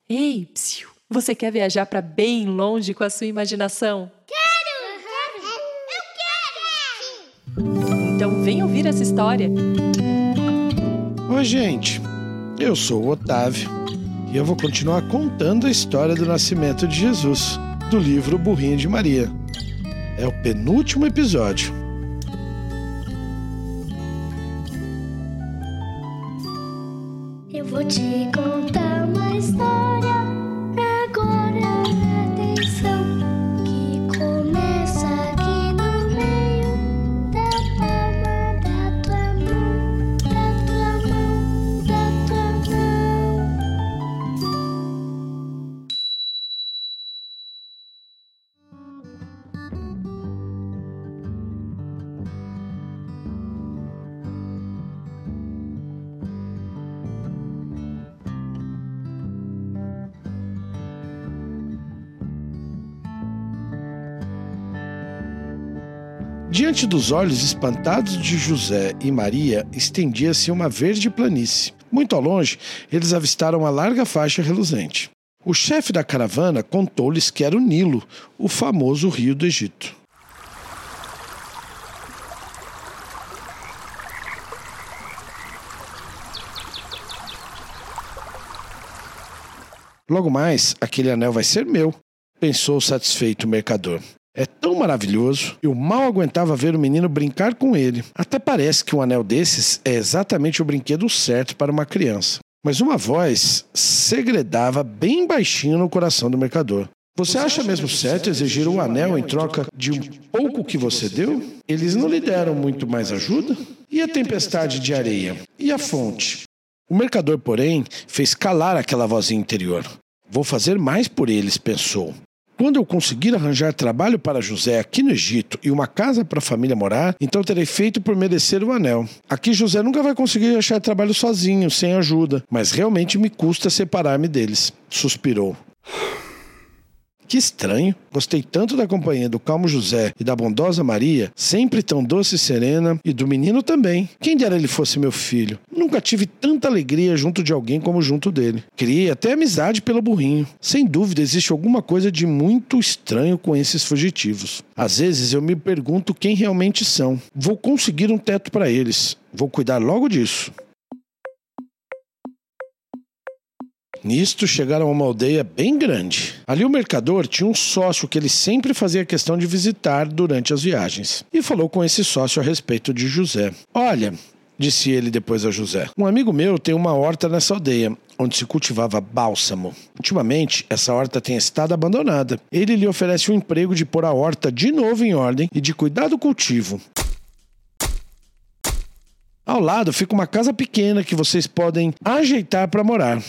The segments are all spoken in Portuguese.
Ei, psiu, você quer viajar para bem longe com a sua imaginação? Quero! Eu quero! Então vem ouvir essa história. Oi, gente. Eu sou o Otávio e eu vou continuar contando a história do nascimento de Jesus, do livro O Burrinho de Maria. É o penúltimo episódio. Eu vou te contar uma história. Agora atenção, que começa aqui no meio da palma da tua mão, da tua mão, da tua mão. Diante dos olhos espantados de José e Maria, estendia-se uma verde planície. Muito ao longe, eles avistaram uma larga faixa reluzente. O chefe da caravana contou-lhes que era o Nilo, o famoso rio do Egito. Logo mais, aquele anel vai ser meu, pensou satisfeito o mercador. É tão maravilhoso, eu mal aguentava ver o menino brincar com ele. Até parece que um anel desses é exatamente o brinquedo certo para uma criança. Mas uma voz segredava bem baixinho no coração do mercador. Você acha mesmo certo exigir um anel em troca de um pouco que você deu? Eles não lhe deram muito mais ajuda? E a tempestade de areia? E a fonte? O mercador, porém, fez calar aquela vozinha interior. Vou fazer mais por eles, pensou. Quando eu conseguir arranjar trabalho para José aqui no Egito e uma casa para a família morar, então terei feito por merecer o anel. Aqui José nunca vai conseguir achar trabalho sozinho, sem ajuda, mas realmente me custa separar-me deles. Suspirou. Que estranho. Gostei tanto da companhia do calmo José e da bondosa Maria, sempre tão doce e serena, e do menino também. Quem dera ele fosse meu filho. Nunca tive tanta alegria junto de alguém como junto dele. Criei até amizade pelo burrinho. Sem dúvida, existe alguma coisa de muito estranho com esses fugitivos. Às vezes eu me pergunto quem realmente são. Vou conseguir um teto para eles. Vou cuidar logo disso. Nisto chegaram a uma aldeia bem grande. Ali o mercador tinha um sócio que ele sempre fazia questão de visitar durante as viagens. E falou com esse sócio a respeito de José. Olha, disse ele depois a José, um amigo meu tem uma horta nessa aldeia, onde se cultivava bálsamo. Ultimamente, essa horta tem estado abandonada. Ele lhe oferece um emprego de pôr a horta de novo em ordem e de cuidar do cultivo. Ao lado fica uma casa pequena que vocês podem ajeitar para morar.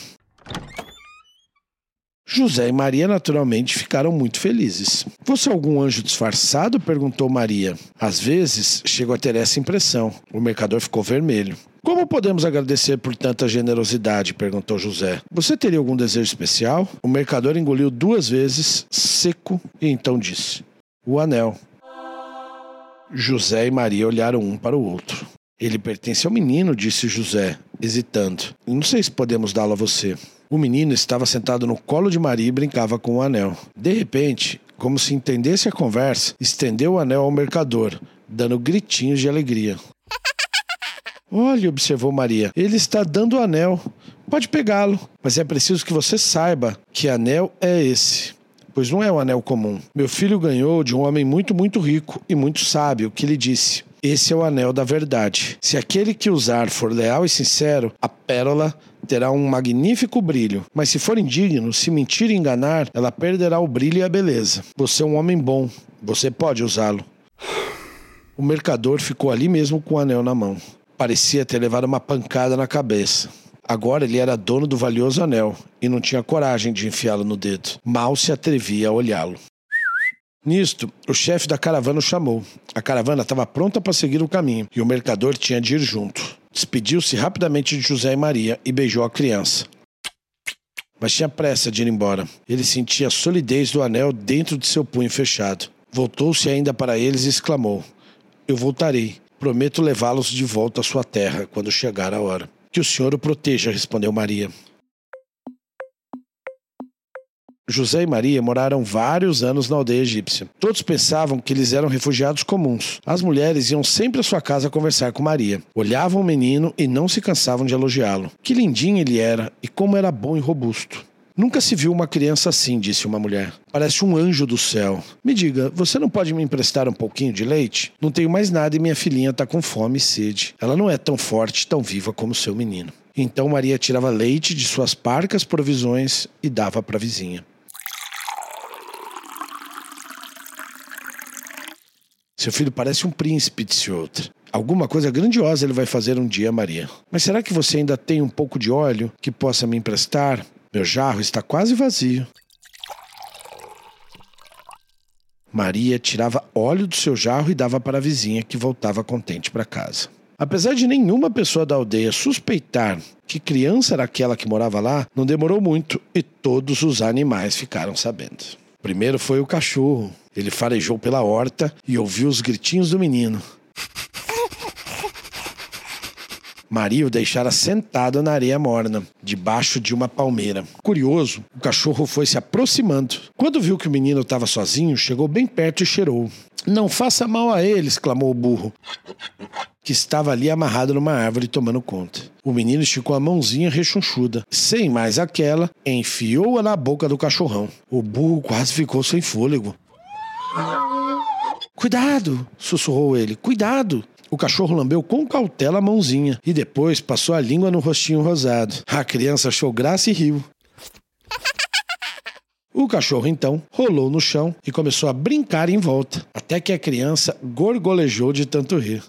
José e Maria naturalmente ficaram muito felizes. Você é algum anjo disfarçado? Perguntou Maria. Às vezes, chego a ter essa impressão. O mercador ficou vermelho. Como podemos agradecer por tanta generosidade? Perguntou José. Você teria algum desejo especial? O mercador engoliu 2 vezes, seco, e então disse: o anel. José e Maria olharam um para o outro. Ele pertence ao menino, disse José, hesitando. Não sei se podemos dá-lo a você. O menino estava sentado no colo de Maria e brincava com o anel. De repente, como se entendesse a conversa, estendeu o anel ao mercador, dando gritinhos de alegria. Olha, observou Maria, ele está dando o anel. Pode pegá-lo, mas é preciso que você saiba que anel é esse. Pois não é um anel comum. Meu filho ganhou de um homem muito, muito rico e muito sábio, que lhe disse: esse é o anel da verdade. Se aquele que usar for leal e sincero, a pérola terá um magnífico brilho. Mas se for indigno, se mentir e enganar, ela perderá o brilho e a beleza. Você é um homem bom. Você pode usá-lo. O mercador ficou ali mesmo com o anel na mão. Parecia ter levado uma pancada na cabeça. Agora ele era dono do valioso anel e não tinha coragem de enfiá-lo no dedo. Mal se atrevia a olhá-lo. Nisto, o chefe da caravana o chamou. A caravana estava pronta para seguir o caminho e o mercador tinha de ir junto. Despediu-se rapidamente de José e Maria e beijou a criança. Mas tinha pressa de ir embora. Ele sentia a solidez do anel dentro de seu punho fechado. Voltou-se ainda para eles e exclamou: eu voltarei. Prometo levá-los de volta à sua terra quando chegar a hora. Que o Senhor o proteja, respondeu Maria. José e Maria moraram vários anos na aldeia egípcia. Todos pensavam que eles eram refugiados comuns. As mulheres iam sempre à sua casa conversar com Maria. Olhavam o menino e não se cansavam de elogiá-lo. Que lindinho ele era e como era bom e robusto. Nunca se viu uma criança assim, disse uma mulher. Parece um anjo do céu. Me diga, você não pode me emprestar um pouquinho de leite? Não tenho mais nada e minha filhinha está com fome e sede. Ela não é tão forte, tão viva como seu menino. Então Maria tirava leite de suas parcas provisões e dava para a vizinha. Seu filho parece um príncipe, disse outra. Alguma coisa grandiosa ele vai fazer um dia, Maria. Mas será que você ainda tem um pouco de óleo que possa me emprestar? Meu jarro está quase vazio. Maria tirava óleo do seu jarro e dava para a vizinha, que voltava contente para casa. Apesar de nenhuma pessoa da aldeia suspeitar que criança era aquela que morava lá, não demorou muito e todos os animais ficaram sabendo. Primeiro foi o cachorro. Ele farejou pela horta e ouviu os gritinhos do menino. Maria o deixara sentado na areia morna, debaixo de uma palmeira. Curioso, o cachorro foi se aproximando. Quando viu que o menino estava sozinho, chegou bem perto e cheirou. Não faça mal a ele, exclamou o burro, que estava ali amarrado numa árvore tomando conta. O menino esticou a mãozinha rechonchuda. Sem mais aquela, enfiou-a na boca do cachorrão. O burro quase ficou sem fôlego. Cuidado, sussurrou ele, cuidado. O cachorro lambeu com cautela a mãozinha e depois passou a língua no rostinho rosado. A criança achou graça e riu. O cachorro, então, rolou no chão e começou a brincar em volta, até que a criança gorgolejou de tanto rir.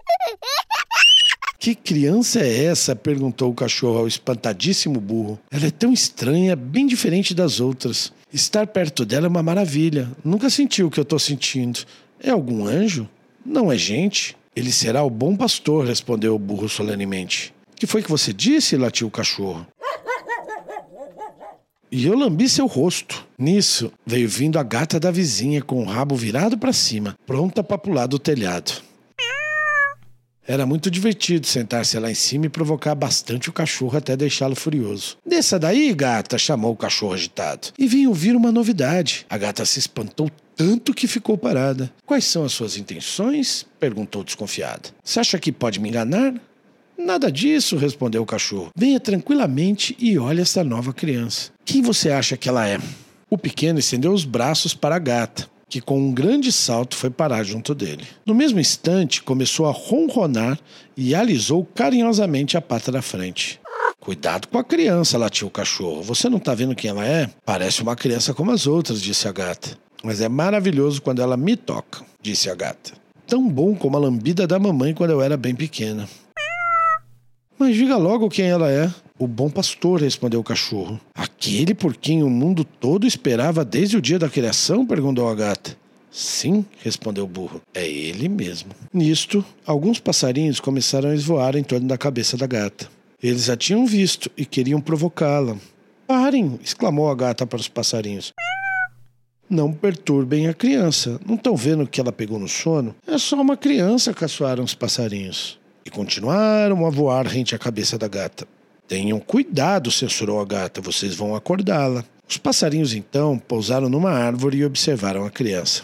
Que criança é essa? Perguntou o cachorro ao espantadíssimo burro. Ela é tão estranha, bem diferente das outras. Estar perto dela é uma maravilha. Nunca senti o que eu estou sentindo. É algum anjo? Não é gente? Ele será o bom pastor, respondeu o burro solenemente. Que foi que você disse? Latiu o cachorro. E eu lambi seu rosto. Nisso, veio vindo a gata da vizinha com o rabo virado para cima, pronta para pular do telhado. Era muito divertido sentar-se lá em cima e provocar bastante o cachorro até deixá-lo furioso. Desça daí, gata, chamou o cachorro agitado. E vim ouvir uma novidade. A gata se espantou tanto que ficou parada. Quais são as suas intenções? Perguntou desconfiada. Você acha que pode me enganar? Nada disso, respondeu o cachorro. Venha tranquilamente e olhe essa nova criança. Quem você acha que ela é? O pequeno estendeu os braços para a gata, que com um grande salto foi parar junto dele. No mesmo instante, começou a ronronar e alisou carinhosamente a pata da frente. Cuidado com a criança, latiu o cachorro. Você não está vendo quem ela é? Parece uma criança como as outras, disse a gata. Mas é maravilhoso quando ela me toca, disse a gata. Tão bom como a lambida da mamãe quando eu era bem pequena. Mas diga logo quem ela é. O bom pastor, respondeu o cachorro. Aquele por quem o mundo todo esperava desde o dia da criação? Perguntou a gata. Sim, respondeu o burro. É ele mesmo. Nisto, alguns passarinhos começaram a esvoar em torno da cabeça da gata. Eles a tinham visto e queriam provocá-la. Parem, exclamou a gata para os passarinhos. Não perturbem a criança. Não estão vendo que ela pegou no sono? É só uma criança, caçoaram os passarinhos. E continuaram a voar rente à cabeça da gata. Tenham cuidado, censurou a gata, vocês vão acordá-la. Os passarinhos, então, pousaram numa árvore e observaram a criança.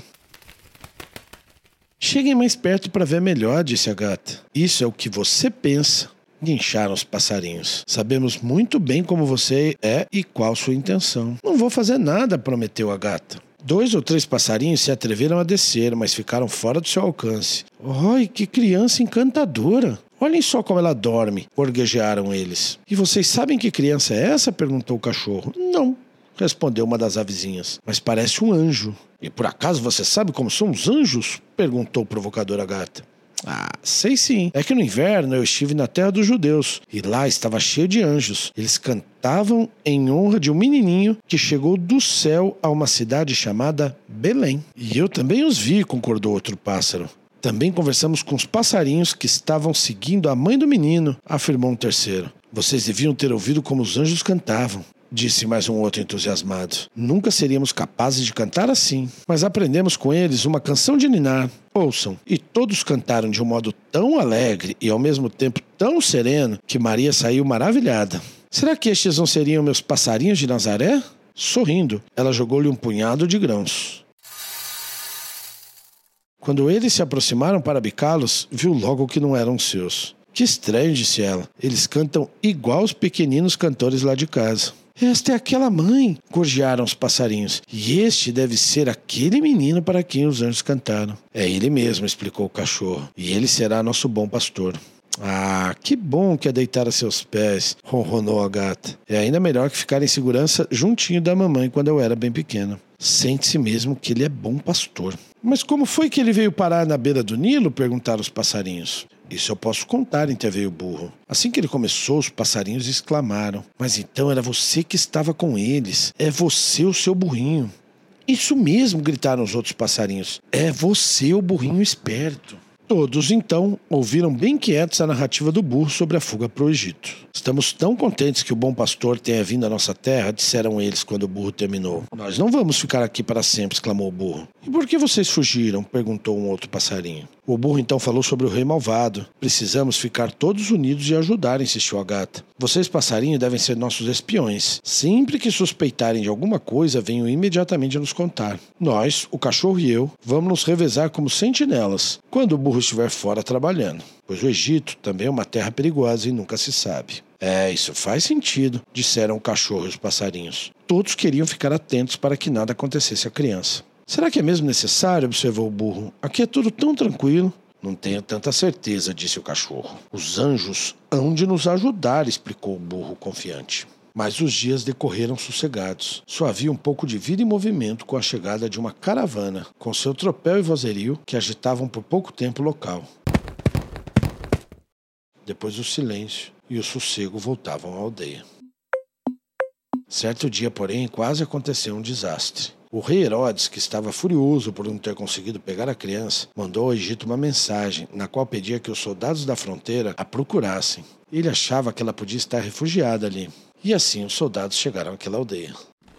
Cheguem mais perto para ver melhor, disse a gata. Isso é o que você pensa, guincharam os passarinhos. Sabemos muito bem como você é e qual sua intenção. Não vou fazer nada, prometeu a gata. 2 ou 3 passarinhos se atreveram a descer, mas ficaram fora do seu alcance. Oi, que criança encantadora! Olhem só como ela dorme, orguejaram eles. E vocês sabem que criança é essa? Perguntou o cachorro. Não, respondeu uma das avezinhas. Mas parece um anjo. E por acaso você sabe como são os anjos? Perguntou o provocador a gata. Ah, sei sim. É que no inverno eu estive na terra dos judeus e lá estava cheio de anjos. Eles cantavam em honra de um menininho que chegou do céu a uma cidade chamada Belém. E eu também os vi, concordou outro pássaro. Também conversamos com os passarinhos que estavam seguindo a mãe do menino, afirmou um terceiro. Vocês deviam ter ouvido como os anjos cantavam, disse mais um outro entusiasmado. Nunca seríamos capazes de cantar assim, mas aprendemos com eles uma canção de ninar. Ouçam. E todos cantaram de um modo tão alegre e ao mesmo tempo tão sereno que Maria saiu maravilhada. Será que estes não seriam meus passarinhos de Nazaré? Sorrindo, ela jogou-lhe um punhado de grãos. Quando eles se aproximaram para bicá-los, viu logo que não eram seus. Que estranho, disse ela. Eles cantam igual os pequeninos cantores lá de casa. Esta é aquela mãe, gorjearam os passarinhos. E este deve ser aquele menino para quem os anjos cantaram. É ele mesmo, explicou o cachorro. E ele será nosso bom pastor. Ah, que bom que é deitar a seus pés, ronronou a gata. É ainda melhor que ficar em segurança juntinho da mamãe quando eu era bem pequena. Sente-se mesmo que ele é bom pastor. Mas como foi que ele veio parar na beira do Nilo? Perguntaram os passarinhos. Isso eu posso contar, interveio o burro. Assim que ele começou, os passarinhos exclamaram. Mas então era você que estava com eles. É você o seu burrinho. Isso mesmo, gritaram os outros passarinhos. É você o burrinho esperto. Todos, então, ouviram bem quietos a narrativa do burro sobre a fuga para o Egito. Estamos tão contentes que o bom pastor tenha vindo à nossa terra, disseram eles quando o burro terminou. Nós não vamos ficar aqui para sempre, exclamou o burro. E por que vocês fugiram? Perguntou um outro passarinho. O burro então falou sobre o rei malvado. Precisamos ficar todos unidos e ajudar, insistiu a gata. Vocês, passarinho, devem ser nossos espiões. Sempre que suspeitarem de alguma coisa, venham imediatamente nos contar. Nós, o cachorro e eu, vamos nos revezar como sentinelas, quando o burro estiver fora trabalhando. Pois o Egito também é uma terra perigosa e nunca se sabe. É, isso faz sentido, disseram o cachorro e os passarinhos. Todos queriam ficar atentos para que nada acontecesse à criança. Será que é mesmo necessário? Observou o burro. Aqui é tudo tão tranquilo. Não tenho tanta certeza, disse o cachorro. Os anjos hão de nos ajudar, explicou o burro confiante. Mas os dias decorreram sossegados. Só havia um pouco de vida e movimento com a chegada de uma caravana, com seu tropel e vozerio, que agitavam por pouco tempo o local. Depois o silêncio e o sossego voltavam à aldeia. Certo dia, porém, quase aconteceu um desastre. O rei Herodes, que estava furioso por não ter conseguido pegar a criança, mandou ao Egito uma mensagem, na qual pedia que os soldados da fronteira a procurassem. Ele achava que ela podia estar refugiada ali. E assim os soldados chegaram àquela aldeia.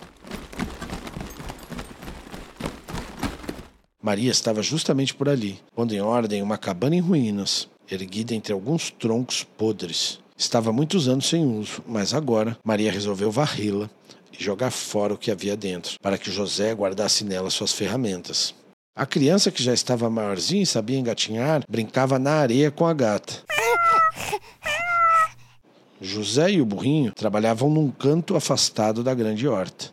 Maria estava justamente por ali, pondo em ordem uma cabana em ruínas, erguida entre alguns troncos podres. Estava há muitos anos sem uso, mas agora Maria resolveu varrê-la e jogar fora o que havia dentro, para que José guardasse nela suas ferramentas. A criança, que já estava maiorzinha e sabia engatinhar, brincava na areia com a gata. José e o burrinho trabalhavam num canto afastado da grande horta.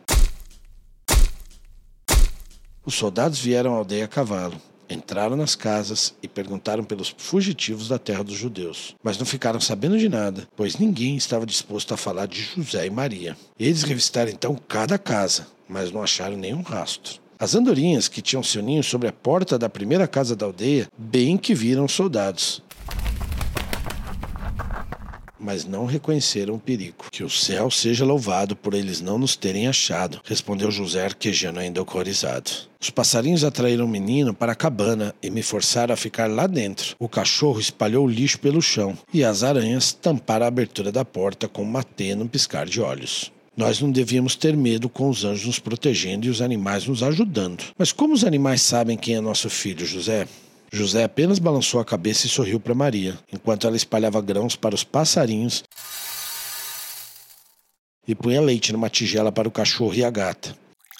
Os soldados vieram à aldeia a cavalo. Entraram nas casas e perguntaram pelos fugitivos da terra dos judeus. Mas não ficaram sabendo de nada, pois ninguém estava disposto a falar de José e Maria. Eles revistaram então cada casa, mas não acharam nenhum rastro. As andorinhas, que tinham seu ninho sobre a porta da primeira casa da aldeia, bem que viram os soldados, mas não reconheceram o perigo. Que o céu seja louvado por eles não nos terem achado, respondeu José, arquejando ainda horrorizado. Os passarinhos atraíram o menino para a cabana e me forçaram a ficar lá dentro. O cachorro espalhou o lixo pelo chão e as aranhas tamparam a abertura da porta com uma teia num piscar de olhos. Nós não devíamos ter medo, com os anjos nos protegendo e os animais nos ajudando. Mas como os animais sabem quem é nosso filho, José? José apenas balançou a cabeça e sorriu para Maria, enquanto ela espalhava grãos para os passarinhos e punha leite numa tigela para o cachorro e a gata.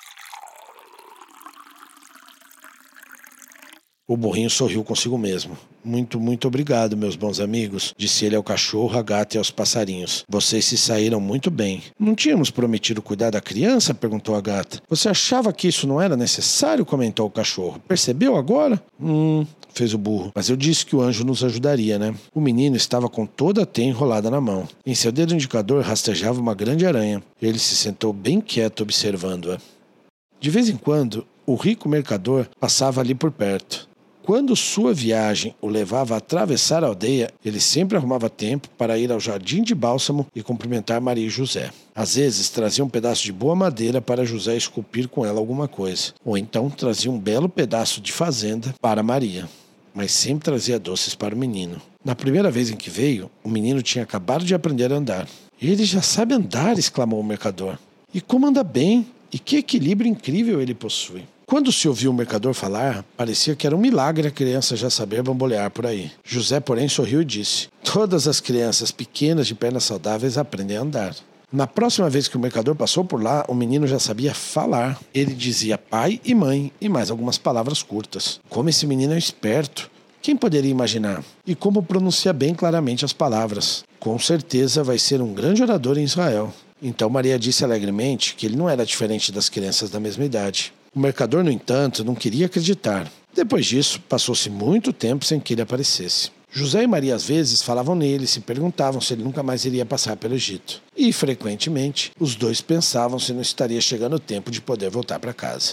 O burrinho sorriu consigo mesmo. Muito obrigado, meus bons amigos, disse ele ao cachorro, à gata e aos passarinhos. Vocês se saíram muito bem. Não tínhamos prometido cuidar da criança? Perguntou a gata. Você achava que isso não era necessário? Comentou o cachorro. Percebeu agora? Fez o burro. Mas eu disse que o anjo nos ajudaria, né? O menino estava com toda a teia enrolada na mão. Em seu dedo indicador rastejava uma grande aranha. Ele se sentou bem quieto observando-a. De vez em quando, o rico mercador passava ali por perto. Quando sua viagem o levava a atravessar a aldeia, ele sempre arrumava tempo para ir ao jardim de bálsamo e cumprimentar Maria e José. Às vezes trazia um pedaço de boa madeira para José esculpir com ela alguma coisa. Ou então trazia um belo pedaço de fazenda para Maria. Mas sempre trazia doces para o menino. Na primeira vez em que veio, o menino tinha acabado de aprender a andar. Ele já sabe andar, exclamou o mercador. E como anda bem! E que equilíbrio incrível ele possui! Quando se ouviu o mercador falar, parecia que era um milagre a criança já saber bambolear por aí. José, porém, sorriu e disse: Todas as crianças pequenas de pernas saudáveis aprendem a andar. Na próxima vez que o mercador passou por lá, o menino já sabia falar. Ele dizia pai e mãe e mais algumas palavras curtas. Como esse menino é esperto! Quem poderia imaginar? E como pronuncia bem claramente as palavras. Com certeza vai ser um grande orador em Israel. Então Maria disse alegremente que ele não era diferente das crianças da mesma idade. O mercador, no entanto, não queria acreditar. Depois disso, passou-se muito tempo sem que ele aparecesse. José e Maria às vezes falavam nele e se perguntavam se ele nunca mais iria passar pelo Egito. E, frequentemente, os dois pensavam se não estaria chegando o tempo de poder voltar para casa.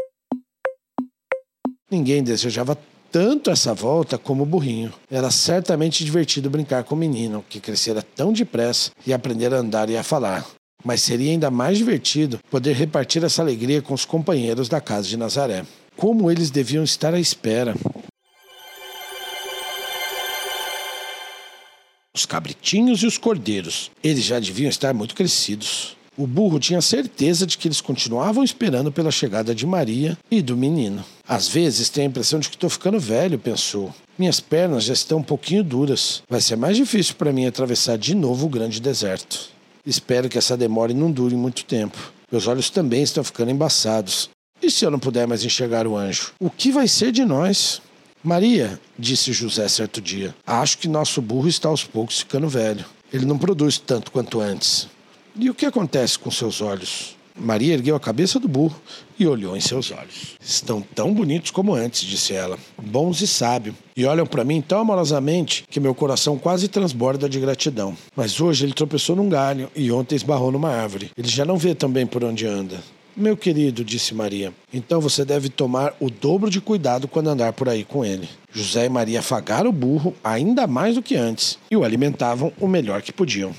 Ninguém desejava tanto essa volta como o burrinho. Era certamente divertido brincar com o menino, que crescera tão depressa e aprender a andar e a falar. Mas seria ainda mais divertido poder repartir essa alegria com os companheiros da casa de Nazaré. Como eles deviam estar à espera. Os cabritinhos e os cordeiros. Eles já deviam estar muito crescidos. O burro tinha certeza de que eles continuavam esperando pela chegada de Maria e do menino. Às vezes tenho a impressão de que estou ficando velho, pensou. Minhas pernas já estão um pouquinho duras. Vai ser mais difícil para mim atravessar de novo o grande deserto. Espero que essa demora não dure muito tempo. Meus olhos também estão ficando embaçados. E se eu não puder mais enxergar o anjo? O que vai ser de nós? Maria, disse José certo dia, acho que nosso burro está aos poucos ficando velho. Ele não produz tanto quanto antes. E o que acontece com seus olhos? Maria ergueu a cabeça do burro e olhou em seus olhos. Estão tão bonitos como antes, disse ela, bons e sábios, e olham para mim tão amorosamente que meu coração quase transborda de gratidão. Mas hoje ele tropeçou num galho e ontem esbarrou numa árvore. Ele já não vê tão bem por onde anda. Meu querido, disse Maria, então você deve tomar o dobro de cuidado quando andar por aí com ele. José e Maria afagaram o burro ainda mais do que antes e o alimentavam o melhor que podiam.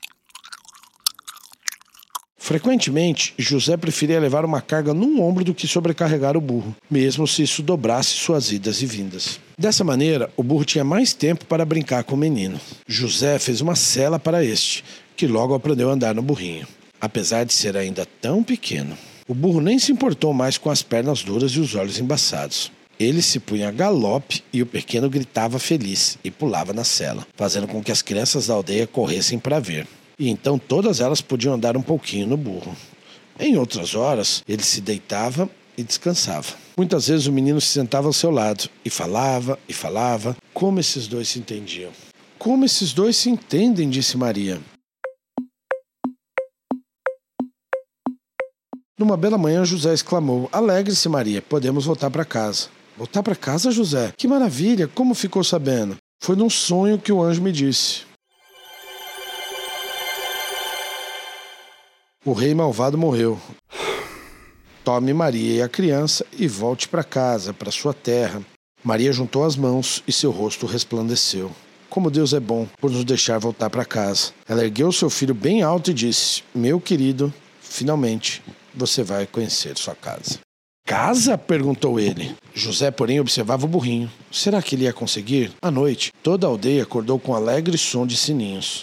Frequentemente, José preferia levar uma carga num ombro do que sobrecarregar o burro, mesmo se isso dobrasse suas idas e vindas. Dessa maneira, o burro tinha mais tempo para brincar com o menino. José fez uma sela para este, que logo aprendeu a andar no burrinho. Apesar de ser ainda tão pequeno, o burro nem se importou mais com as pernas duras e os olhos embaçados. Ele se punha a galope e o pequeno gritava feliz e pulava na sela, fazendo com que as crianças da aldeia corressem para ver. E então todas elas podiam andar um pouquinho no burro. Em outras horas, ele se deitava e descansava. Muitas vezes o menino se sentava ao seu lado e falava. Como esses dois se entendiam. Como esses dois se entendem, disse Maria. Numa bela manhã, José exclamou, alegre-se, Maria, podemos voltar para casa. Voltar para casa, José? Que maravilha, como ficou sabendo? Foi num sonho que o anjo me disse. O rei malvado morreu. Tome Maria e a criança e volte para casa, para sua terra. Maria juntou as mãos e seu rosto resplandeceu. Como Deus é bom por nos deixar voltar para casa. Ela ergueu seu filho bem alto e disse, meu querido, finalmente você vai conhecer sua casa. Casa? Perguntou ele. José, porém, observava o burrinho. Será que ele ia conseguir? À noite, toda a aldeia acordou com um alegre som de sininhos.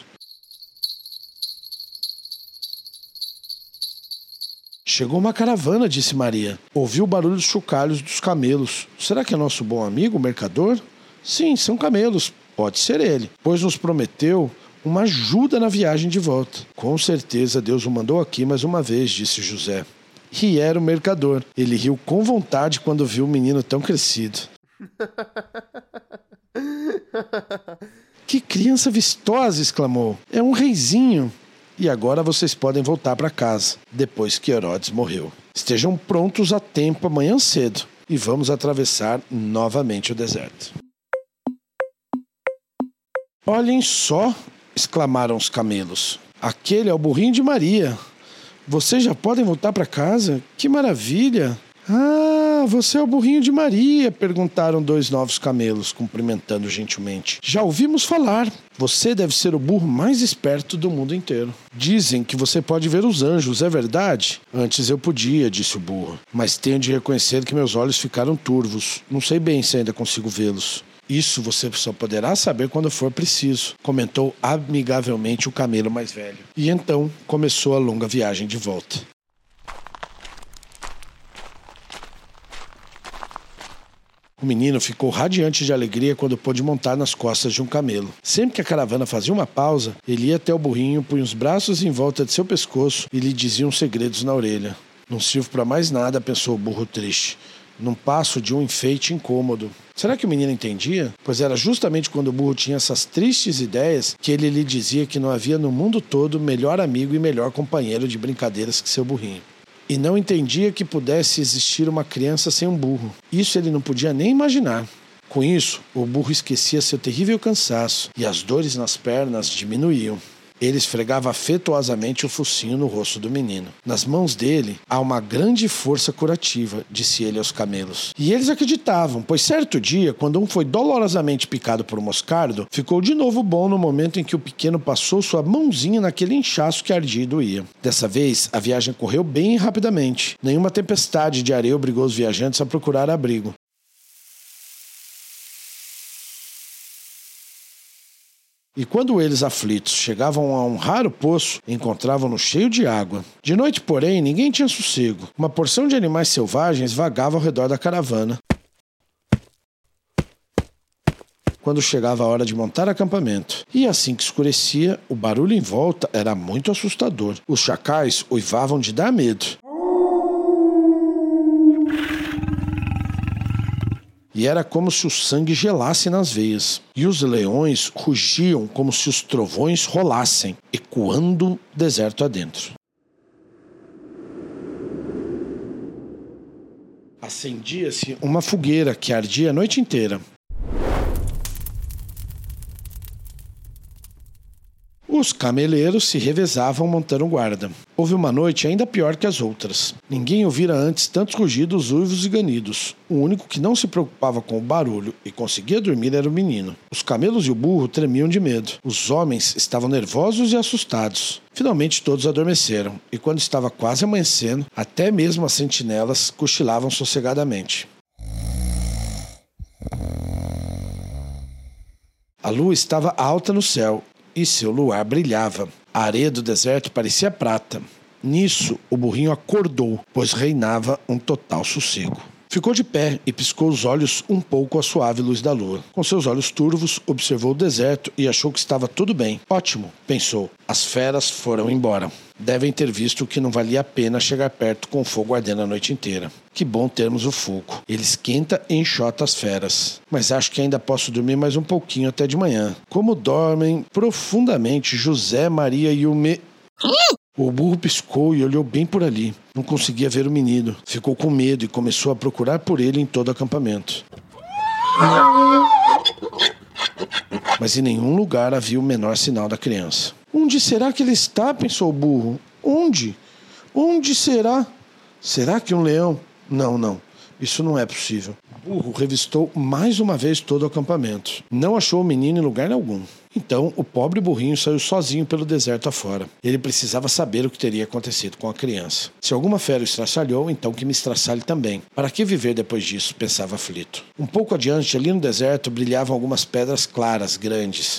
Chegou uma caravana, disse Maria. Ouviu o barulho dos chocalhos dos camelos. Será que é nosso bom amigo, o mercador? Sim, são camelos. Pode ser ele, pois nos prometeu uma ajuda na viagem de volta. Com certeza Deus o mandou aqui mais uma vez, disse José. E era o mercador. Ele riu com vontade quando viu o menino tão crescido. Que criança vistosa, exclamou. É um reizinho. E agora vocês podem voltar para casa, depois que Herodes morreu. Estejam prontos a tempo amanhã cedo e vamos atravessar novamente o deserto. Olhem só, exclamaram os camelos. Aquele é o burrinho de Maria. Vocês já podem voltar para casa? Que maravilha! Ah, você é o burrinho de Maria, perguntaram dois novos camelos, cumprimentando gentilmente. Já ouvimos falar. Você deve ser o burro mais esperto do mundo inteiro. Dizem que você pode ver os anjos, é verdade? Antes eu podia, disse o burro, mas tenho de reconhecer que meus olhos ficaram turvos. Não sei bem se ainda consigo vê-los. Isso você só poderá saber quando for preciso, comentou amigavelmente o camelo mais velho. E então começou a longa viagem de volta. O menino ficou radiante de alegria quando pôde montar nas costas de um camelo. Sempre que a caravana fazia uma pausa, ele ia até o burrinho, punha os braços em volta de seu pescoço e lhe dizia uns segredos na orelha. Não sirvo para mais nada, pensou o burro triste. Não passo de um enfeite incômodo. Será que o menino entendia? Pois era justamente quando o burro tinha essas tristes ideias que ele lhe dizia que não havia no mundo todo melhor amigo e melhor companheiro de brincadeiras que seu burrinho. E não entendia que pudesse existir uma criança sem um burro. Isso ele não podia nem imaginar. Com isso, o burro esquecia seu terrível cansaço e as dores nas pernas diminuíam. Ele esfregava afetuosamente o focinho no rosto do menino. Nas mãos dele há uma grande força curativa, disse ele aos camelos. E eles acreditavam, pois certo dia, quando um foi dolorosamente picado por um moscardo, ficou de novo bom no momento em que o pequeno passou sua mãozinha naquele inchaço que ardia e doía. Dessa vez, a viagem correu bem rapidamente. Nenhuma tempestade de areia obrigou os viajantes a procurar abrigo. E quando eles, aflitos, chegavam a um raro poço, encontravam-no cheio de água. De noite, porém, ninguém tinha sossego. Uma porção de animais selvagens vagava ao redor da caravana. Quando chegava a hora de montar acampamento. E assim que escurecia, o barulho em volta era muito assustador. Os chacais uivavam de dar medo. E era como se o sangue gelasse nas veias. E os leões rugiam como se os trovões rolassem, ecoando o deserto adentro. Acendia-se uma fogueira que ardia a noite inteira. Os cameleiros se revezavam montando guarda. Houve uma noite ainda pior que as outras. Ninguém ouvira antes tantos rugidos, uivos e ganidos. O único que não se preocupava com o barulho e conseguia dormir era o menino. Os camelos e o burro tremiam de medo. Os homens estavam nervosos e assustados. Finalmente todos adormeceram, e quando estava quase amanhecendo, até mesmo as sentinelas cochilavam sossegadamente. A lua estava alta no céu, e seu luar brilhava. A areia do deserto parecia prata. Nisso, o burrinho acordou, pois reinava um total sossego. Ficou de pé e piscou os olhos um pouco à suave luz da lua. Com seus olhos turvos, observou o deserto e achou que estava tudo bem. Ótimo, pensou. As feras foram embora. Devem ter visto que não valia a pena chegar perto com o fogo ardendo a noite inteira. Que bom termos o fogo. Ele esquenta e enxota as feras. Mas acho que ainda posso dormir mais um pouquinho até de manhã. Como dormem profundamente José, Maria e o O burro piscou e olhou bem por ali. Não conseguia ver o menino. Ficou com medo e começou a procurar por ele em todo o acampamento. Mas em nenhum lugar havia o menor sinal da criança. Onde será que ele está? Pensou o burro. Onde? Onde será? Será que um leão? Não. Isso não é possível. O burro revistou mais uma vez todo o acampamento. Não achou o menino em lugar algum. Então, o pobre burrinho saiu sozinho pelo deserto afora. Ele precisava saber o que teria acontecido com a criança. Se alguma fera o estraçalhou, então que me estraçalhe também. Para que viver depois disso? Pensava aflito. Um pouco adiante, ali no deserto, brilhavam algumas pedras claras, grandes.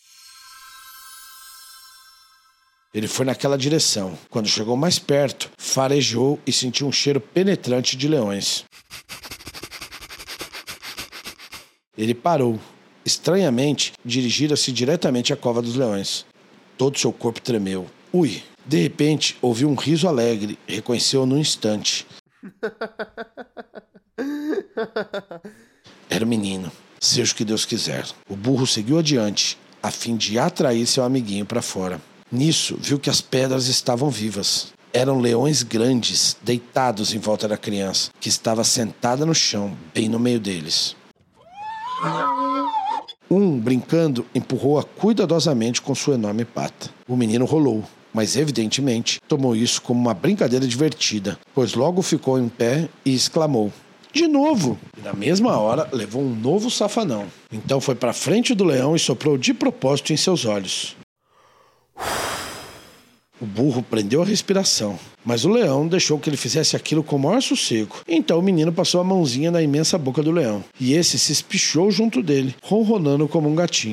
Ele foi naquela direção. Quando chegou mais perto, farejou e sentiu um cheiro penetrante de leões. Ele parou. Estranhamente, dirigira-se diretamente à cova dos leões. Todo seu corpo tremeu. Ui! De repente, ouviu um riso alegre. Reconheceu-o num instante. Era o menino. Seja o que Deus quiser. O burro seguiu adiante, a fim de atrair seu amiguinho para fora. Nisso, viu que as pedras estavam vivas. Eram leões grandes, deitados em volta da criança, que estava sentada no chão, bem no meio deles. Um, brincando, empurrou-a cuidadosamente com sua enorme pata. O menino rolou, mas evidentemente tomou isso como uma brincadeira divertida, pois logo ficou em pé e exclamou: de novo! E na mesma hora levou um novo safanão. Então foi para frente do leão e soprou de propósito em seus olhos. O burro prendeu a respiração, mas o leão deixou que ele fizesse aquilo com o maior sossego. Então o menino passou a mãozinha na imensa boca do leão, e esse se espichou junto dele, ronronando como um gatinho.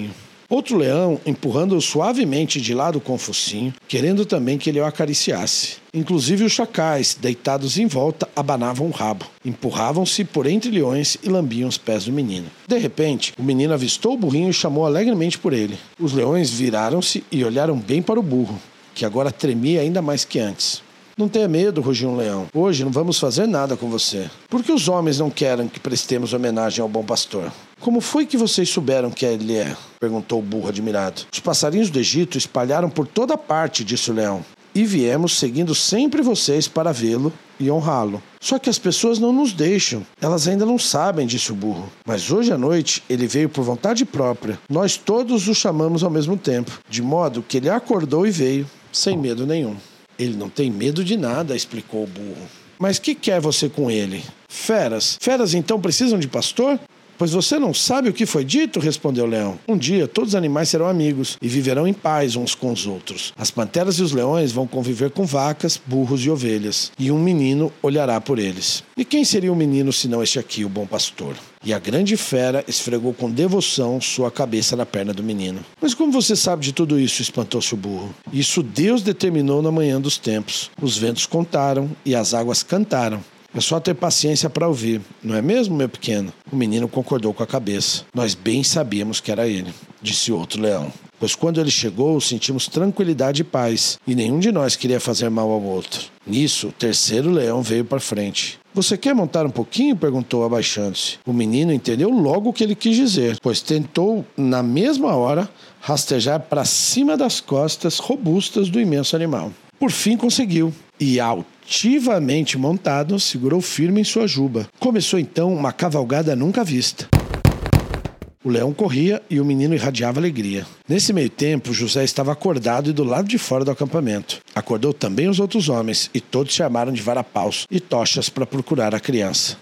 Outro leão empurrando-o suavemente de lado com o focinho, querendo também que ele o acariciasse. Inclusive os chacais, deitados em volta, abanavam o rabo, empurravam-se por entre leões e lambiam os pés do menino. De repente, o menino avistou o burrinho e chamou alegremente por ele. Os leões viraram-se e olharam bem para o burro, que agora tremia ainda mais que antes. Não tenha medo, rugiu um leão. Hoje não vamos fazer nada com você. Por que os homens não querem que prestemos homenagem ao bom pastor? Como foi que vocês souberam que ele é? Perguntou o burro admirado. Os passarinhos do Egito espalharam por toda parte, disse o leão. E viemos seguindo sempre vocês para vê-lo e honrá-lo. Só que as pessoas não nos deixam. Elas ainda não sabem, disse o burro. Mas hoje à noite ele veio por vontade própria. Nós todos o chamamos ao mesmo tempo, de modo que ele acordou e veio, sem medo nenhum. Ele não tem medo de nada, explicou o burro. Mas que quer você com ele? Feras. Feras então precisam de pastor? Pois você não sabe o que foi dito, respondeu o leão. Um dia todos os animais serão amigos e viverão em paz uns com os outros. As panteras e os leões vão conviver com vacas, burros e ovelhas, e um menino olhará por eles. E quem seria o menino senão este aqui, o bom pastor? E a grande fera esfregou com devoção sua cabeça na perna do menino. Mas como você sabe de tudo isso? Espantou-se o burro. Isso Deus determinou na manhã dos tempos. Os ventos contaram e as águas cantaram. É só ter paciência para ouvir, não é mesmo, meu pequeno? O menino concordou com a cabeça. Nós bem sabíamos que era ele, disse outro leão. Pois quando ele chegou, sentimos tranquilidade e paz, e nenhum de nós queria fazer mal ao outro. Nisso, o terceiro leão veio para frente. Você quer montar um pouquinho? Perguntou, abaixando-se. O menino entendeu logo o que ele quis dizer, pois tentou, na mesma hora, rastejar para cima das costas robustas do imenso animal. Por fim conseguiu, e altivamente montado, segurou firme em sua juba. Começou então uma cavalgada nunca vista. O leão corria e o menino irradiava alegria. Nesse meio tempo, José estava acordado e do lado de fora do acampamento. Acordou também os outros homens, e todos se armaram de varapaus e tochas para procurar a criança.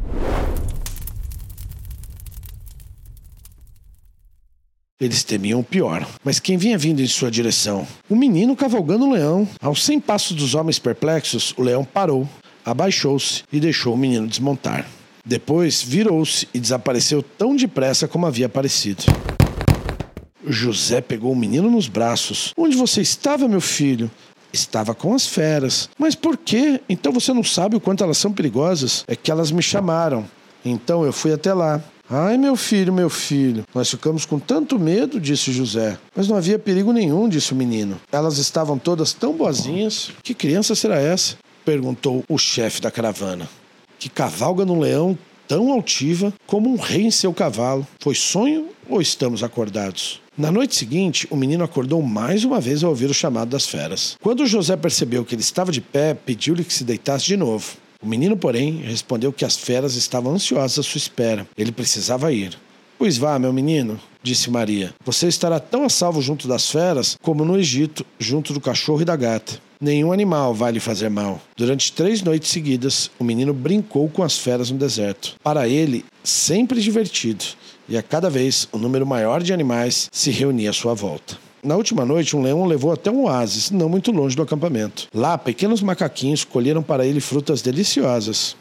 Eles temiam o pior. Mas quem vinha vindo em sua direção? O menino cavalgando o leão. Aos 100 passos dos homens perplexos, o leão parou, abaixou-se e deixou o menino desmontar. Depois virou-se e desapareceu tão depressa como havia aparecido. José pegou o menino nos braços. Onde você estava, meu filho? Estava com as feras. Mas por quê? Então você não sabe o quanto elas são perigosas? É que elas me chamaram. Então eu fui até lá. Ai, meu filho, nós ficamos com tanto medo, disse José. Mas não havia perigo nenhum, disse o menino. Elas estavam todas tão boazinhas. Que criança será essa? Perguntou o chefe da caravana. Que cavalga num leão tão altiva como um rei em seu cavalo. Foi sonho ou estamos acordados? Na noite seguinte, o menino acordou mais uma vez ao ouvir o chamado das feras. Quando José percebeu que ele estava de pé, pediu-lhe que se deitasse de novo. O menino, porém, respondeu que as feras estavam ansiosas à sua espera. Ele precisava ir. Pois vá, meu menino, disse Maria. Você estará tão a salvo junto das feras como no Egito, junto do cachorro e da gata. Nenhum animal vai lhe fazer mal. Durante 3 noites seguidas, o menino brincou com as feras no deserto. Para ele, sempre divertido. E a cada vez, um número maior de animais se reunia à sua volta. Na última noite, um leão o levou até um oásis, não muito longe do acampamento. Lá, pequenos macaquinhos colheram para ele frutas deliciosas.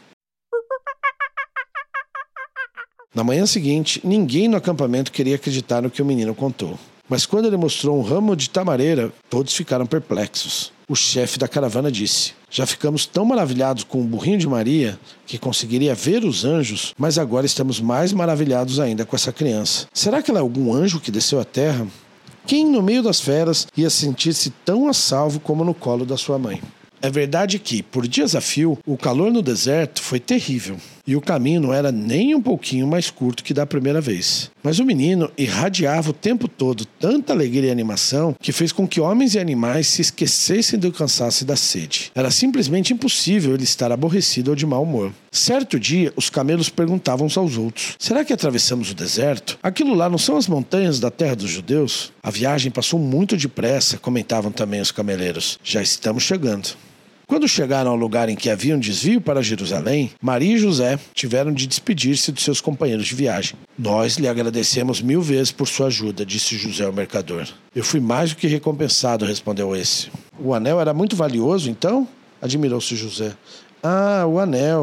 Na manhã seguinte, ninguém no acampamento queria acreditar no que o menino contou. Mas quando ele mostrou um ramo de tamareira, todos ficaram perplexos. O chefe da caravana disse: já ficamos tão maravilhados com o burrinho de Maria que conseguiria ver os anjos, mas agora estamos mais maravilhados ainda com essa criança. Será que ela é algum anjo que desceu à terra? Quem no meio das feras ia sentir-se tão a salvo como no colo da sua mãe? É verdade que, por dias a fio, o calor no deserto foi terrível. E o caminho não era nem um pouquinho mais curto que da primeira vez. Mas o menino irradiava o tempo todo tanta alegria e animação que fez com que homens e animais se esquecessem do cansaço e da sede. Era simplesmente impossível ele estar aborrecido ou de mau humor. Certo dia, os camelos perguntavam uns aos outros: será que atravessamos o deserto? Aquilo lá não são as montanhas da terra dos judeus? A viagem passou muito depressa, comentavam também os cameleiros. Já estamos chegando. Quando chegaram ao lugar em que havia um desvio para Jerusalém, Maria e José tiveram de despedir-se dos seus companheiros de viagem. Nós lhe agradecemos 1000 vezes por sua ajuda, disse José o mercador. Eu fui mais do que recompensado, respondeu esse. O anel era muito valioso, então? Admirou-se José. Ah, o anel.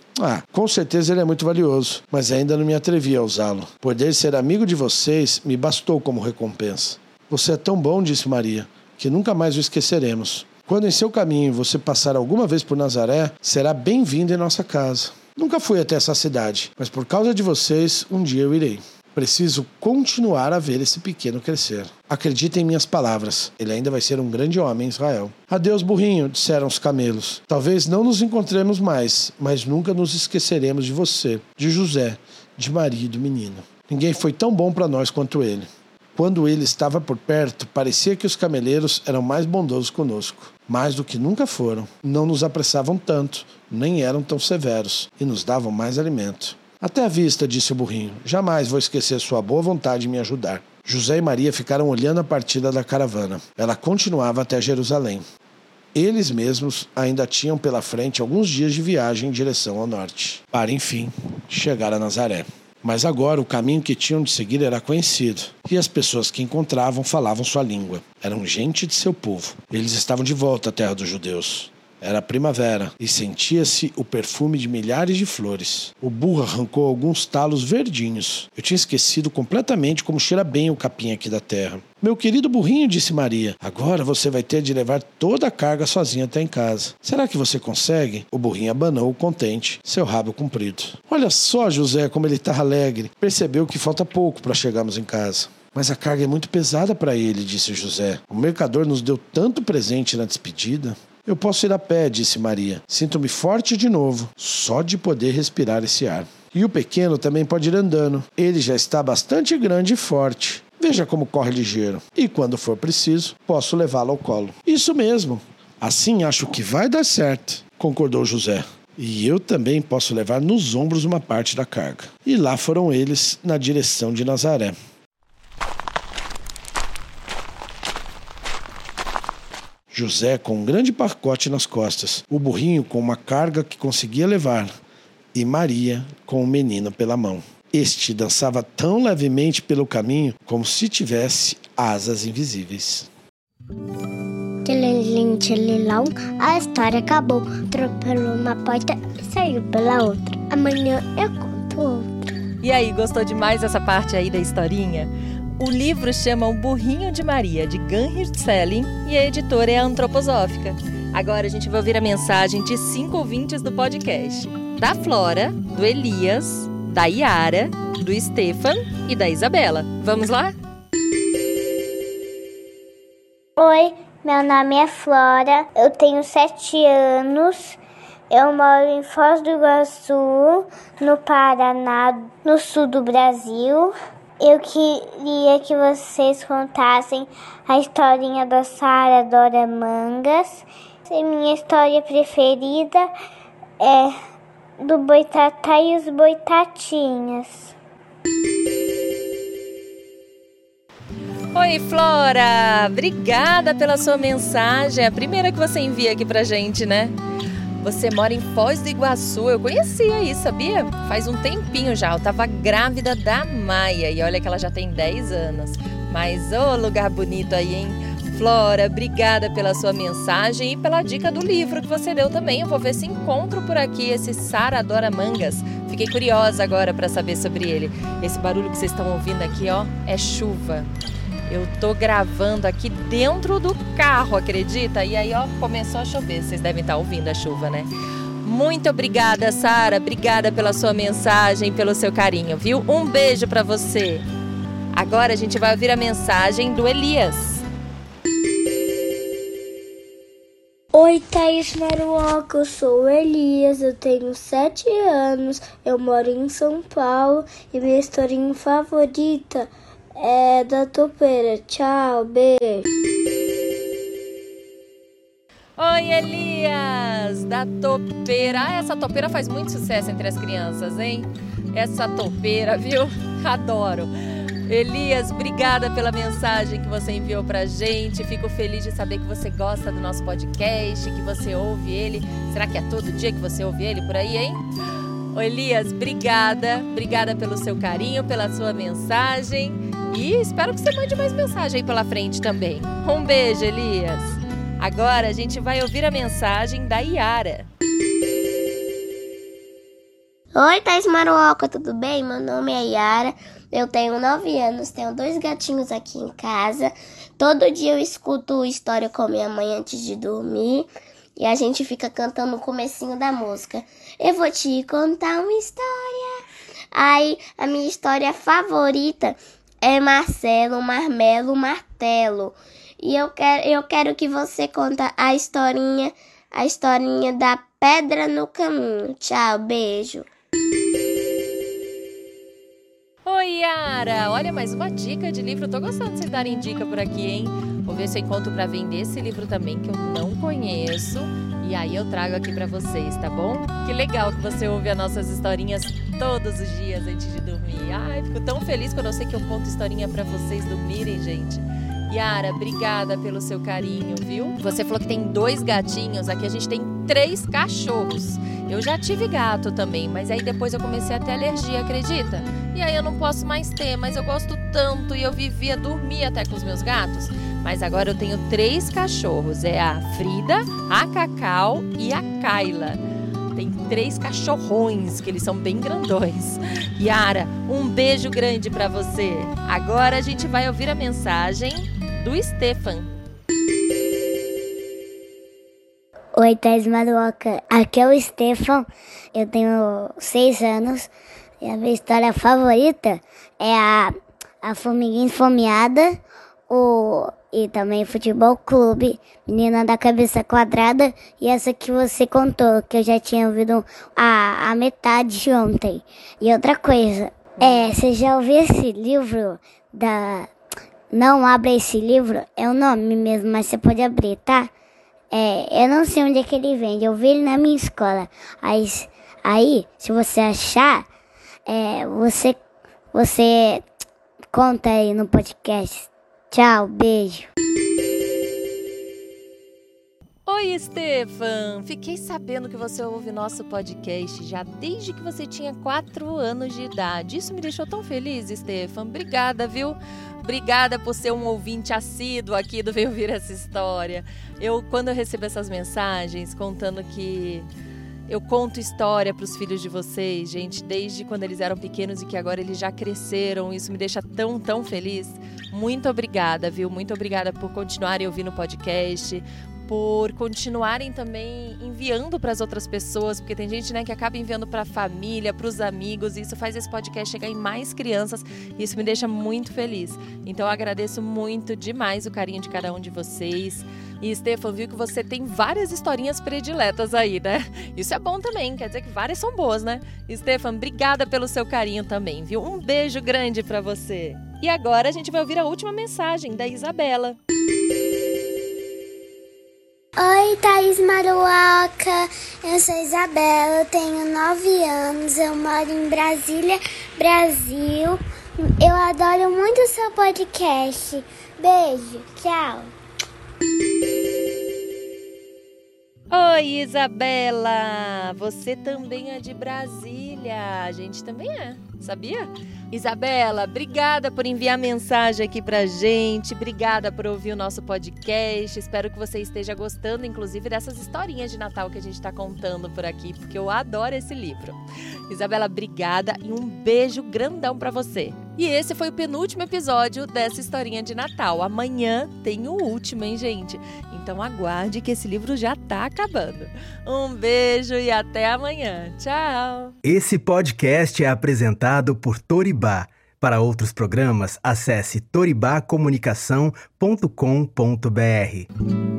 Com certeza ele é muito valioso, mas ainda não me atrevi a usá-lo. Poder ser amigo de vocês me bastou como recompensa. Você é tão bom, disse Maria, que nunca mais o esqueceremos. Quando em seu caminho você passar alguma vez por Nazaré, será bem-vindo em nossa casa. Nunca fui até essa cidade, mas por causa de vocês, um dia eu irei. Preciso continuar a ver esse pequeno crescer. Acredita em minhas palavras, ele ainda vai ser um grande homem em Israel. Adeus, burrinho, disseram os camelos. Talvez não nos encontremos mais, mas nunca nos esqueceremos de você, de José, de Maria e do menino. Ninguém foi tão bom para nós quanto ele. Quando ele estava por perto, parecia que os cameleiros eram mais bondosos conosco. Mais do que nunca foram. Não nos apressavam tanto, nem eram tão severos, e nos davam mais alimento. Até a vista, disse o burrinho. Jamais vou esquecer sua boa vontade de me ajudar. José e Maria ficaram olhando a partida da caravana. Ela continuava até Jerusalém. Eles mesmos ainda tinham pela frente alguns dias de viagem em direção ao norte, para, enfim, chegar a Nazaré. Mas agora o caminho que tinham de seguir era conhecido, e as pessoas que encontravam falavam sua língua. Eram gente de seu povo. Eles estavam de volta à terra dos judeus. Era primavera e sentia-se o perfume de milhares de flores. O burro arrancou alguns talos verdinhos. Eu tinha esquecido completamente como cheira bem o capim aqui da terra. Meu querido burrinho, disse Maria, agora você vai ter de levar toda a carga sozinha até em casa. Será que você consegue? O burrinho abanou, contente, seu rabo comprido. Olha só, José, como ele está alegre. Percebeu que falta pouco para chegarmos em casa. Mas a carga é muito pesada para ele, disse José. O mercador nos deu tanto presente na despedida. Eu posso ir a pé, disse Maria. Sinto-me forte de novo, só de poder respirar esse ar. E o pequeno também pode ir andando. Ele já está bastante grande e forte. Veja como corre ligeiro. E quando for preciso, posso levá-lo ao colo. Isso mesmo. Assim acho que vai dar certo, concordou José. E eu também posso levar nos ombros uma parte da carga. E lá foram eles na direção de Nazaré. José com um grande pacote nas costas, o burrinho com uma carga que conseguia levar, e Maria com o menino pela mão. Este dançava tão levemente pelo caminho como se tivesse asas invisíveis. Tchelilim, tchelilau, a história acabou. Atropelou uma porta e saiu pela outra. Amanhã eu conto outra. E aí, gostou demais dessa parte aí da historinha? O livro chama O Burrinho de Maria, de Gunhildr Selling, e a editora é a Antroposófica. Agora a gente vai ouvir a mensagem de 5 ouvintes do podcast. Da Flora, do Elias, da Yara, do Stefan e da Isabela. Vamos lá? Oi, meu nome é Flora, eu tenho 7 anos. Eu moro em Foz do Iguaçu, no Paraná, no sul do Brasil. Eu queria que vocês contassem a historinha da Saradora Mangas. Minha história preferida é do Boitatá e os Boitatinhas. Oi, Flora! Obrigada pela sua mensagem. É a primeira que você envia aqui pra gente, né? Você mora em Foz do Iguaçu, eu conhecia aí, sabia? Faz um tempinho já, eu tava grávida da Maia e olha que ela já tem 10 anos. Mas ô lugar bonito aí, hein? Flora, obrigada pela sua mensagem e pela dica do livro que você deu também. Eu vou ver se encontro por aqui esse Saradora Mangas. Fiquei curiosa agora para saber sobre ele. Esse barulho que vocês estão ouvindo aqui, ó, é chuva. Eu tô gravando aqui dentro do carro, acredita? E aí, ó, começou a chover. Vocês devem estar ouvindo a chuva, né? Muito obrigada, Sara. Obrigada pela sua mensagem, pelo seu carinho, viu? Um beijo pra você. Agora a gente vai ouvir a mensagem do Elias. Oi, Thaís Maruoca, eu sou o Elias, eu tenho 7 anos, eu moro em São Paulo e minha historinha favorita é da topeira. Tchau, beijo. Oi, Elias, da topeira. Ah, essa topeira faz muito sucesso entre as crianças, hein? Essa topeira, viu? Adoro. Elias, obrigada pela mensagem que você enviou pra gente. Fico feliz de saber que você gosta do nosso podcast, que você ouve ele. Será que é todo dia que você ouve ele por aí, hein? Ô, Elias, obrigada. Obrigada pelo seu carinho, pela sua mensagem. E espero que você mande mais mensagem aí pela frente também. Um beijo, Elias. Agora a gente vai ouvir a mensagem da Yara. Oi, Thaís Maruoca, tudo bem? Meu nome é Yara, eu tenho 9 anos, tenho 2 gatinhos aqui em casa. Todo dia eu escuto história com minha mãe antes de dormir e a gente fica cantando o comecinho da música. Eu vou te contar uma história. Aí, a minha história favorita é Marcelo, Marmelo, Martelo. E eu quero que você conte a historinha da pedra no caminho. Tchau, beijo. Oi, Yara! Olha, mais uma dica de livro. Eu tô gostando de vocês darem dica por aqui, hein? Vou ver se eu encontro pra vender esse livro também, que eu não conheço. E aí eu trago aqui pra vocês, tá bom? Que legal que você ouve as nossas historinhas todos os dias antes de dormir. Ai, fico tão feliz quando eu sei que eu conto historinha pra vocês dormirem, gente. Yara, obrigada pelo seu carinho, viu? Você falou que tem 2 gatinhos, aqui a gente tem 3 cachorros. Eu já tive gato também, mas aí depois eu comecei a ter alergia, acredita? E aí eu não posso mais ter, mas eu gosto tanto e eu vivia dormir até com os meus gatos. Mas agora eu tenho 3 cachorros, é a Frida, a Cacau e a Kayla. Tem 3 cachorrões, que eles são bem grandões. Yara, um beijo grande pra você. Agora a gente vai ouvir a mensagem do Stefan. Oi, Thaís Maruoca. Aqui é o Stefan. Eu tenho 6 anos. E a minha história favorita é a Formiguinha Esfomeada, e também Futebol Clube, Menina da Cabeça Quadrada, e essa que você contou, que eu já tinha ouvido a metade ontem. E outra coisa, você já ouviu esse livro Não Abra Esse Livro? É o nome mesmo, mas você pode abrir, tá? Eu não sei onde é que ele vende, eu vi ele na minha escola. Aí se você achar, você conta aí no podcast. Tchau, beijo. Oi, Stefan! Fiquei sabendo que você ouve nosso podcast já desde que você tinha 4 anos de idade. Isso me deixou tão feliz, Stefan. Obrigada, viu? Obrigada por ser um ouvinte assíduo aqui do Veio Ouvir Essa História. Quando eu recebo essas mensagens contando que eu conto história para os filhos de vocês, gente, desde quando eles eram pequenos e que agora eles já cresceram. Isso me deixa tão, tão feliz. Muito obrigada, viu? Muito obrigada por continuarem ouvindo o podcast, por continuarem também enviando para as outras pessoas, porque tem gente, né, que acaba enviando para a família, para os amigos, e isso faz esse podcast chegar em mais crianças, e isso me deixa muito feliz. Então eu agradeço muito demais o carinho de cada um de vocês. E Stefan, viu que você tem várias historinhas prediletas aí, né? Isso é bom também, quer dizer que várias são boas, né? Stefan, obrigada pelo seu carinho também, viu? Um beijo grande para você. E agora a gente vai ouvir a última mensagem da Isabela. Oi, Thaís Maruoca, eu sou Isabela, eu tenho 9 anos, eu moro em Brasília, Brasil. Eu adoro muito o seu podcast. Beijo, tchau. Oi, Isabela! Você também é de Brasília. A gente também é, sabia? Isabela, obrigada por enviar mensagem aqui pra gente. Obrigada por ouvir o nosso podcast. Espero que você esteja gostando, inclusive, dessas historinhas de Natal que a gente tá contando por aqui, porque eu adoro esse livro. Isabela, obrigada e um beijo grandão pra você. E esse foi o penúltimo episódio dessa historinha de Natal. Amanhã tem o último, hein, gente? Então aguarde que esse livro já tá acabando. Um beijo e até amanhã. Tchau! Esse podcast é apresentado por Toribá. Para outros programas, acesse toribacomunicação.com.br.